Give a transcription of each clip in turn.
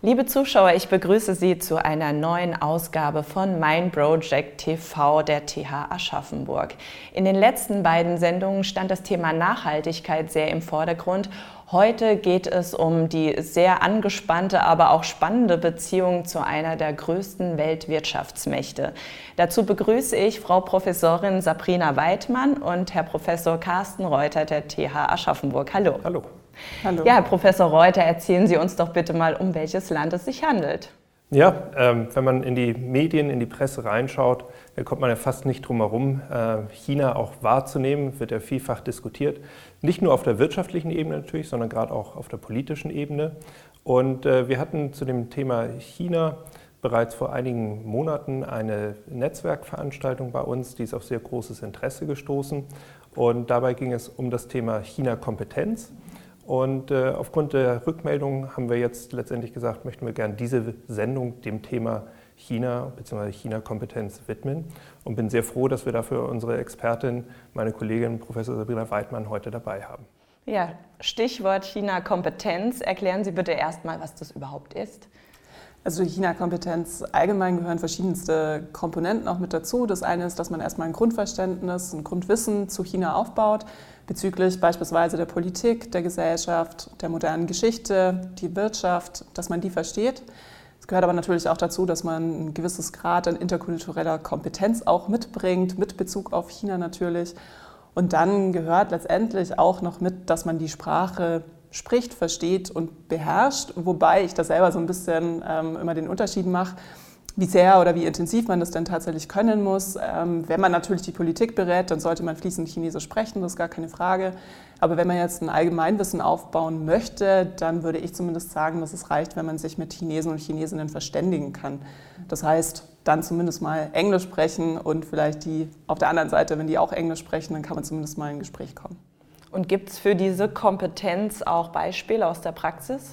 Liebe Zuschauer, ich begrüße Sie zu einer neuen Ausgabe von Mein Project TV der TH Aschaffenburg. In den letzten beiden Sendungen stand das Thema Nachhaltigkeit sehr im Vordergrund. Heute geht es um die sehr angespannte, aber auch spannende Beziehung zu einer der größten Weltwirtschaftsmächte. Dazu begrüße ich Frau Professorin Sabrina Weidmann und Herr Professor Carsten Reuter der TH Aschaffenburg. Hallo. Hallo. Hallo. Ja, Herr Professor Reuter, erzählen Sie uns doch bitte mal, um welches Land es sich handelt. Ja, wenn man in die Medien, in die Presse reinschaut, dann kommt man ja fast nicht drum herum, China auch wahrzunehmen, wird ja vielfach diskutiert. Nicht nur auf der wirtschaftlichen Ebene natürlich, sondern gerade auch auf der politischen Ebene. Und wir hatten zu dem Thema China bereits vor einigen Monaten eine Netzwerkveranstaltung bei uns, die ist auf sehr großes Interesse gestoßen. Und dabei ging es um das Thema China-Kompetenz. Und aufgrund der Rückmeldung haben wir jetzt letztendlich gesagt, möchten wir gerne diese Sendung dem Thema China bzw. China-Kompetenz widmen und bin sehr froh, dass wir dafür unsere Expertin, meine Kollegin Professor Sabrina Weidmann, heute dabei haben. Ja, Stichwort China-Kompetenz. Erklären Sie bitte erstmal, was das überhaupt ist. Also die China-Kompetenz allgemein gehören verschiedenste Komponenten auch mit dazu. Das eine ist, dass man erstmal ein Grundverständnis, ein Grundwissen zu China aufbaut, bezüglich beispielsweise der Politik, der Gesellschaft, der modernen Geschichte, die Wirtschaft, dass man die versteht. Es gehört aber natürlich auch dazu, dass man ein gewisses Grad an interkultureller Kompetenz auch mitbringt, mit Bezug auf China natürlich. Und dann gehört letztendlich auch noch mit, dass man die Sprache spricht, versteht und beherrscht, wobei ich da selber so ein bisschen immer den Unterschied mache, wie sehr oder wie intensiv man das denn tatsächlich können muss. Wenn man natürlich die Politik berät, dann sollte man fließend Chinesisch sprechen, das ist gar keine Frage. Aber wenn man jetzt ein Allgemeinwissen aufbauen möchte, dann würde ich zumindest sagen, dass es reicht, wenn man sich mit Chinesen und Chinesinnen verständigen kann. Das heißt, dann zumindest mal Englisch sprechen und vielleicht die auf der anderen Seite, wenn die auch Englisch sprechen, dann kann man zumindest mal in ein Gespräch kommen. Und gibt es für diese Kompetenz auch Beispiele aus der Praxis?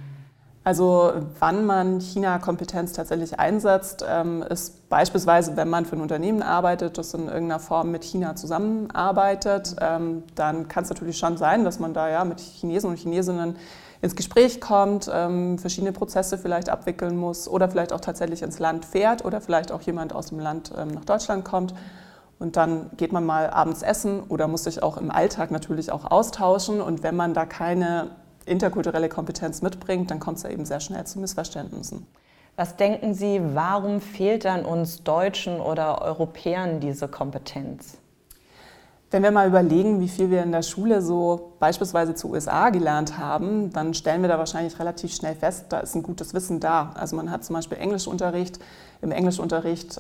Also wann man China-Kompetenz tatsächlich einsetzt, ist beispielsweise, wenn man für ein Unternehmen arbeitet, das in irgendeiner Form mit China zusammenarbeitet, dann kann es natürlich schon sein, dass man da ja mit Chinesen und Chinesinnen ins Gespräch kommt, verschiedene Prozesse vielleicht abwickeln muss oder vielleicht auch tatsächlich ins Land fährt oder vielleicht auch jemand aus dem Land nach Deutschland kommt. Und dann geht man mal abends essen oder muss sich auch im Alltag natürlich auch austauschen. Und wenn man da keine interkulturelle Kompetenz mitbringt, dann kommt es ja eben sehr schnell zu Missverständnissen. Was denken Sie, warum fehlt dann uns Deutschen oder Europäern diese Kompetenz? Wenn wir mal überlegen, wie viel wir in der Schule so beispielsweise zu USA gelernt haben, dann stellen wir da wahrscheinlich relativ schnell fest, da ist ein gutes Wissen da. Also man hat zum Beispiel Englischunterricht. Im Englischunterricht,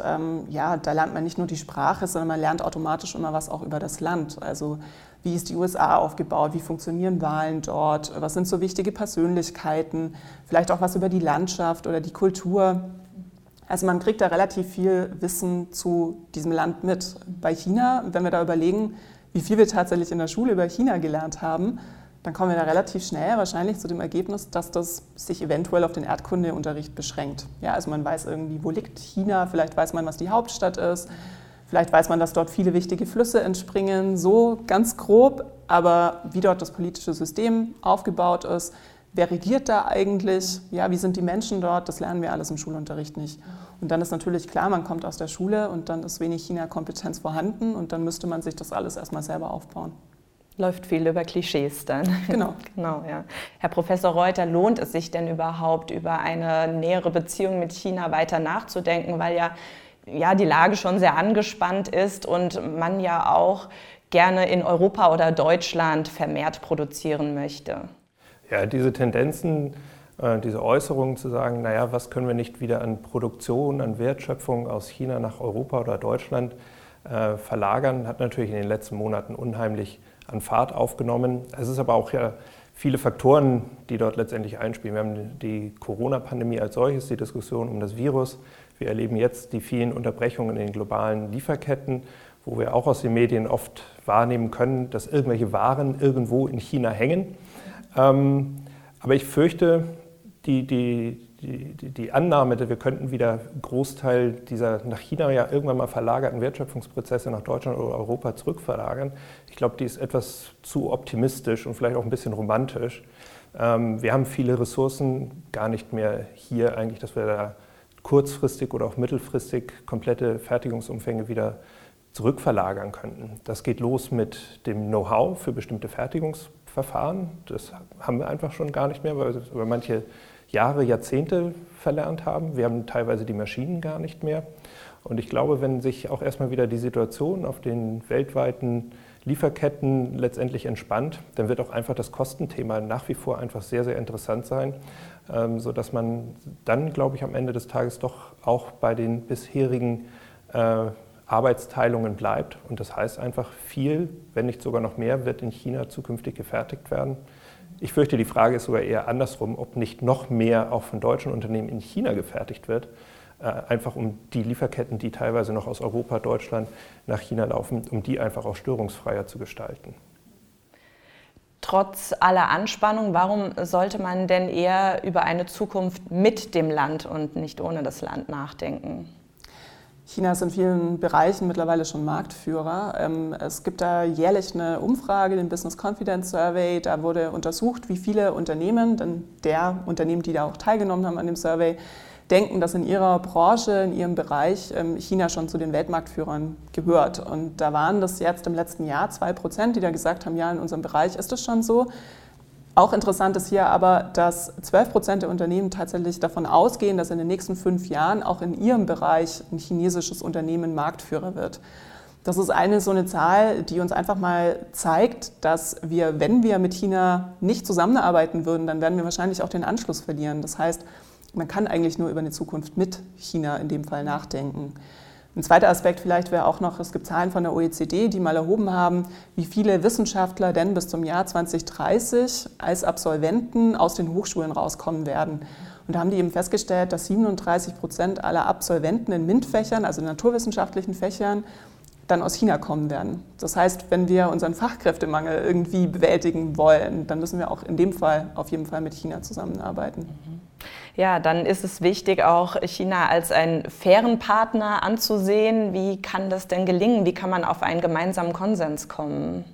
da lernt man nicht nur die Sprache, sondern man lernt automatisch immer was auch über das Land. Also wie ist die USA aufgebaut, wie funktionieren Wahlen dort, was sind so wichtige Persönlichkeiten, vielleicht auch was über die Landschaft oder die Kultur. Also man kriegt da relativ viel Wissen zu diesem Land mit. Bei China, wenn wir da überlegen, wie viel wir tatsächlich in der Schule über China gelernt haben, dann kommen wir da relativ schnell wahrscheinlich zu dem Ergebnis, dass das sich eventuell auf den Erdkundeunterricht beschränkt. Ja, also man weiß irgendwie, wo liegt China, vielleicht weiß man, was die Hauptstadt ist, vielleicht weiß man, dass dort viele wichtige Flüsse entspringen, so ganz grob, aber wie dort das politische System aufgebaut ist, wer regiert da eigentlich, ja, wie sind die Menschen dort, das lernen wir alles im Schulunterricht nicht. Und dann ist natürlich klar, man kommt aus der Schule und dann ist wenig China-Kompetenz vorhanden und dann müsste man sich das alles erstmal selber aufbauen. Läuft viel über Klischees dann. Genau. Genau, ja. Herr Professor Reuter, lohnt es sich denn überhaupt, über eine nähere Beziehung mit China weiter nachzudenken, weil ja die Lage schon sehr angespannt ist und man ja auch gerne in Europa oder Deutschland vermehrt produzieren möchte? Ja, diese Tendenzen, diese Äußerungen zu sagen, naja, was können wir nicht wieder an Produktion, an Wertschöpfung aus China nach Europa oder Deutschland verlagern, hat natürlich in den letzten Monaten unheimlich an Fahrt aufgenommen. Es ist aber auch ja viele Faktoren, die dort letztendlich einspielen. Wir haben die Corona-Pandemie als solches, die Diskussion um das Virus. Wir erleben jetzt die vielen Unterbrechungen in den globalen Lieferketten, wo wir auch aus den Medien oft wahrnehmen können, dass irgendwelche Waren irgendwo in China hängen. Aber ich fürchte, die Annahme, dass wir könnten wieder einen Großteil dieser nach China ja irgendwann mal verlagerten Wertschöpfungsprozesse nach Deutschland oder Europa zurückverlagern, ich glaube, die ist etwas zu optimistisch und vielleicht auch ein bisschen romantisch. Wir haben viele Ressourcen gar nicht mehr hier eigentlich, dass wir da kurzfristig oder auch mittelfristig komplette Fertigungsumfänge wieder zurückverlagern könnten. Das geht los mit dem Know-how für bestimmte Fertigungsverfahren. Das haben wir einfach schon gar nicht mehr, weil wir über manche Jahre, Jahrzehnte verlernt haben. Wir haben teilweise die Maschinen gar nicht mehr. Und ich glaube, wenn sich auch erstmal wieder die Situation auf den weltweiten Lieferketten letztendlich entspannt, dann wird auch einfach das Kostenthema nach wie vor einfach sehr, sehr interessant sein, sodass man dann, glaube ich, am Ende des Tages doch auch bei den bisherigen Arbeitsteilungen bleibt. Und das heißt einfach viel, wenn nicht sogar noch mehr, wird in China zukünftig gefertigt werden. Ich fürchte, die Frage ist sogar eher andersrum, ob nicht noch mehr auch von deutschen Unternehmen in China gefertigt wird, einfach um die Lieferketten, die teilweise noch aus Europa, Deutschland nach China laufen, um die einfach auch störungsfreier zu gestalten. Trotz aller Anspannung, warum sollte man denn eher über eine Zukunft mit dem Land und nicht ohne das Land nachdenken? China ist in vielen Bereichen mittlerweile schon Marktführer. Es gibt da jährlich eine Umfrage, den Business Confidence Survey. Da wurde untersucht, wie viele Unternehmen, denn der Unternehmen, die da auch teilgenommen haben an dem Survey, denken, dass in ihrer Branche, in ihrem Bereich China schon zu den Weltmarktführern gehört. Und da waren das jetzt im letzten Jahr 2%, die da gesagt haben, ja, in unserem Bereich ist es schon so. Auch interessant ist hier aber, dass 12% der Unternehmen tatsächlich davon ausgehen, dass in den nächsten 5 Jahren auch in ihrem Bereich ein chinesisches Unternehmen Marktführer wird. Das ist so eine Zahl, die uns einfach mal zeigt, dass wir, wenn wir mit China nicht zusammenarbeiten würden, dann werden wir wahrscheinlich auch den Anschluss verlieren. Das heißt, man kann eigentlich nur über eine Zukunft mit China in dem Fall nachdenken. Ein zweiter Aspekt vielleicht wäre auch noch, es gibt Zahlen von der OECD, die mal erhoben haben, wie viele Wissenschaftler denn bis zum Jahr 2030 als Absolventen aus den Hochschulen rauskommen werden. Und da haben die eben festgestellt, dass 37% aller Absolventen in MINT-Fächern, also in naturwissenschaftlichen Fächern, dann aus China kommen werden. Das heißt, wenn wir unseren Fachkräftemangel irgendwie bewältigen wollen, dann müssen wir auch in dem Fall auf jeden Fall mit China zusammenarbeiten. Ja, dann ist es wichtig, auch China als einen fairen Partner anzusehen. Wie kann das denn gelingen? Wie kann man auf einen gemeinsamen Konsens kommen?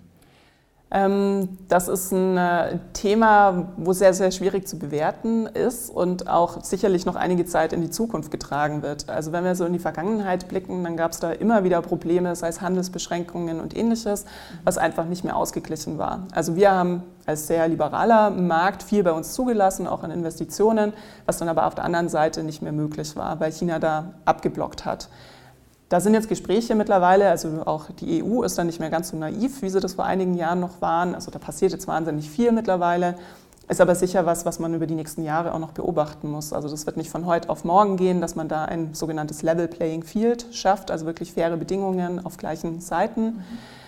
Das ist ein Thema, wo sehr, sehr schwierig zu bewerten ist und auch sicherlich noch einige Zeit in die Zukunft getragen wird. Also wenn wir so in die Vergangenheit blicken, dann gab es da immer wieder Probleme, sei es Handelsbeschränkungen und Ähnliches, was einfach nicht mehr ausgeglichen war. Also wir haben als sehr liberaler Markt viel bei uns zugelassen, auch an Investitionen, was dann aber auf der anderen Seite nicht mehr möglich war, weil China da abgeblockt hat. Da sind jetzt Gespräche mittlerweile, also auch die EU ist dann nicht mehr ganz so naiv, wie sie das vor einigen Jahren noch waren. Also da passiert jetzt wahnsinnig viel mittlerweile, ist aber sicher was man über die nächsten Jahre auch noch beobachten muss. Also das wird nicht von heute auf morgen gehen, dass man da ein sogenanntes Level Playing Field schafft, also wirklich faire Bedingungen auf gleichen Seiten.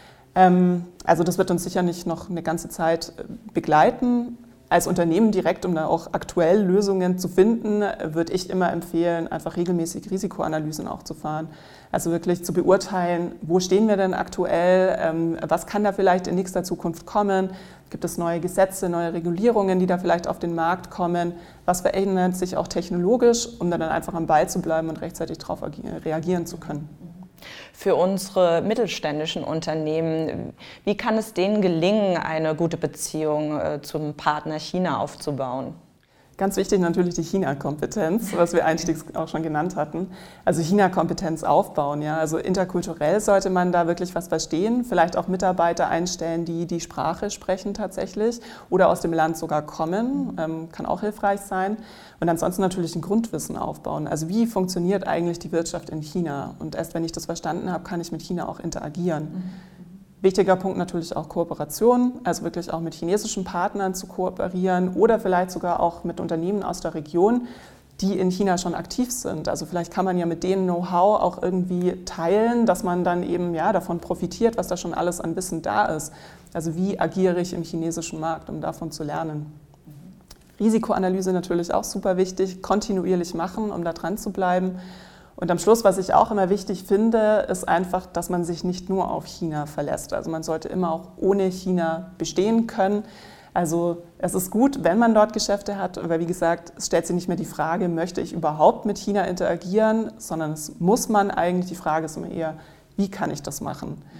Also das wird uns sicher nicht noch eine ganze Zeit begleiten. Als Unternehmen direkt, um da auch aktuell Lösungen zu finden, würde ich immer empfehlen, einfach regelmäßig Risikoanalysen auch zu fahren. Also wirklich zu beurteilen, wo stehen wir denn aktuell, was kann da vielleicht in nächster Zukunft kommen, gibt es neue Gesetze, neue Regulierungen, die da vielleicht auf den Markt kommen, was verändert sich auch technologisch, um dann einfach am Ball zu bleiben und rechtzeitig darauf reagieren zu können. Für unsere mittelständischen Unternehmen, wie kann es denen gelingen, eine gute Beziehung zum Partner China aufzubauen? Ganz wichtig natürlich die China-Kompetenz, was wir einstiegs auch schon genannt hatten. Also China-Kompetenz aufbauen, ja. Also interkulturell sollte man da wirklich was verstehen, vielleicht auch Mitarbeiter einstellen, die die Sprache sprechen tatsächlich oder aus dem Land sogar kommen, kann auch hilfreich sein. Und ansonsten natürlich ein Grundwissen aufbauen. Also wie funktioniert eigentlich die Wirtschaft in China? Und erst wenn ich das verstanden habe, kann ich mit China auch interagieren. Wichtiger Punkt natürlich auch Kooperation, also wirklich auch mit chinesischen Partnern zu kooperieren oder vielleicht sogar auch mit Unternehmen aus der Region, die in China schon aktiv sind. Also vielleicht kann man ja mit denen Know-how auch irgendwie teilen, dass man dann eben davon profitiert, was da schon alles an Wissen da ist. Also wie agiere ich im chinesischen Markt, um davon zu lernen. Risikoanalyse natürlich auch super wichtig, kontinuierlich machen, um da dran zu bleiben. Und am Schluss, was ich auch immer wichtig finde, ist einfach, dass man sich nicht nur auf China verlässt. Also man sollte immer auch ohne China bestehen können. Also es ist gut, wenn man dort Geschäfte hat, aber wie gesagt, es stellt sich nicht mehr die Frage, möchte ich überhaupt mit China interagieren, sondern es muss man eigentlich, die Frage ist immer eher, wie kann ich das machen?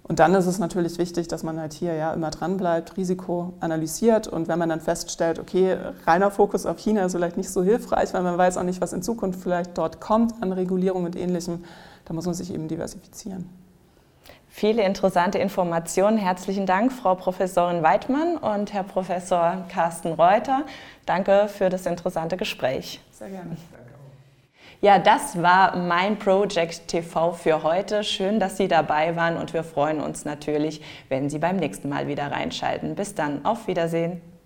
Und dann ist es natürlich wichtig, dass man halt hier ja immer dran bleibt, Risiko analysiert und wenn man dann feststellt, okay, reiner Fokus auf China ist vielleicht nicht so hilfreich, weil man weiß auch nicht, was in Zukunft vielleicht dort kommt an Regulierung und Ähnlichem, da muss man sich eben diversifizieren. Viele interessante Informationen. Herzlichen Dank, Frau Professorin Weidmann und Herr Professor Carsten Reuter. Danke für das interessante Gespräch. Sehr gerne. Ja, das war mein Project TV für heute. Schön, dass Sie dabei waren und wir freuen uns natürlich, wenn Sie beim nächsten Mal wieder reinschalten. Bis dann, auf Wiedersehen.